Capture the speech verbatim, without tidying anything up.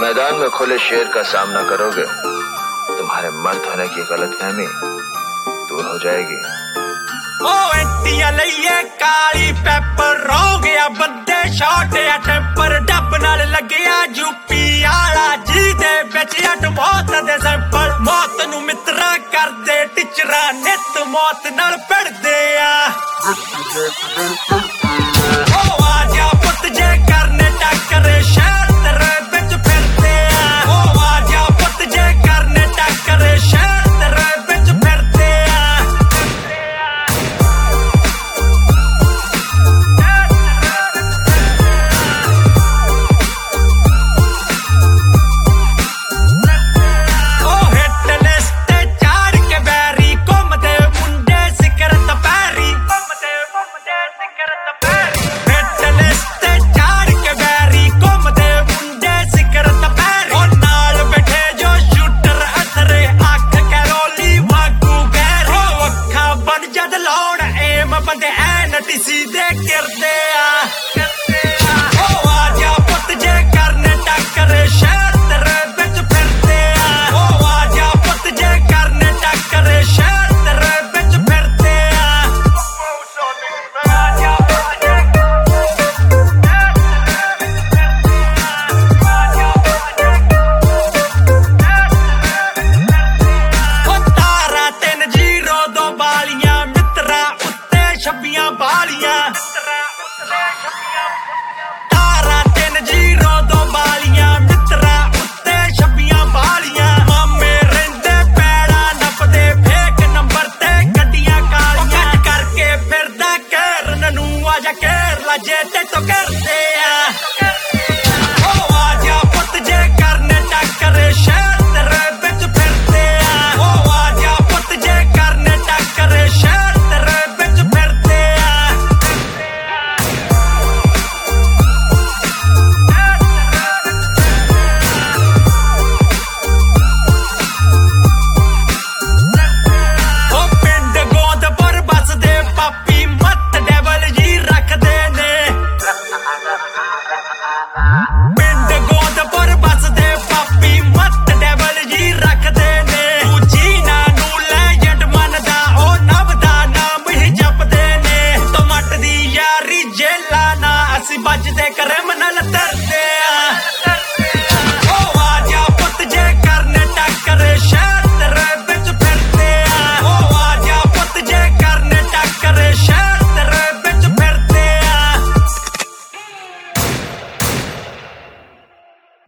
मैदान में खुले शेर का सामना करोगे, तुम्हारे मर्द होने की गलतफहमी दूर हो जाएगी। ओ एंटियां लईए काली पेपर रो गया बंदे शॉट या टेंपर डब नाल लगया यूपी आला जी दे विच अट मौत दे सैंपल मौत नू मित्रा कर दे टिचरा नित मौत नाल पड़दे आ। ओ आजा पुत जे करने टक्कर शहर तेरे विच फिरदे आ। ओ आजा पुत जे करने टक्कर शहर तेरे विच फिरदे आ। ओ हिट लिस्ट चाड़ के बैरी घुमदे मुंडे सिगरत पैरी घुमदे घुमदे सिगरत पैरी हिट लिस्ट चाड़ के बैरी घुमदे मुंडे सिगरत पैरी ओ नाल बैठे जो शूटर अथरे अख कैरोली वागू गैर ओ अखा बन जद लाउण एम बंदे एन टीसी दे करदे आ। ओ आजा पुत जे करने टक्कर शहर तेरे विच फिरदे आ। ओ आजा पुत जे करने टक्कर शहर तेरे विच फिरदे आ। आजा पुत जे ओ तारा तीन जीरो दो बालियां मित्रा उत्ते छब्बियां बालियां तारा तीन जीरो दो बालियां मित्रा उत्ते छब्बियां बालियां मामे रहिंदे पैड़ा नपदे फेक नंबर ते गड्डियां कालियां कट करके फिरदा कैरन नू आजा कैर ला जे ते तो करदे आ। ओ आजा पुत जे करने टक्कर शहर तेरे विच फिरदे आ। ओ आजा पुत जे करने टक्कर शहर तेरे विच फिरदे आ। ओ पिंड गोंदपुर बसदे पापी मत डेवल जी रखदे ने पिंड गोंदपुर बसदे पापी मत डेवल जी रखदे ने जीना नू लेजेंड मनदा ओ नभ दा नाम ही जपदे ने टमाट दी यारी जेला ना असी बजदे क्रिमिनल तरदे आ।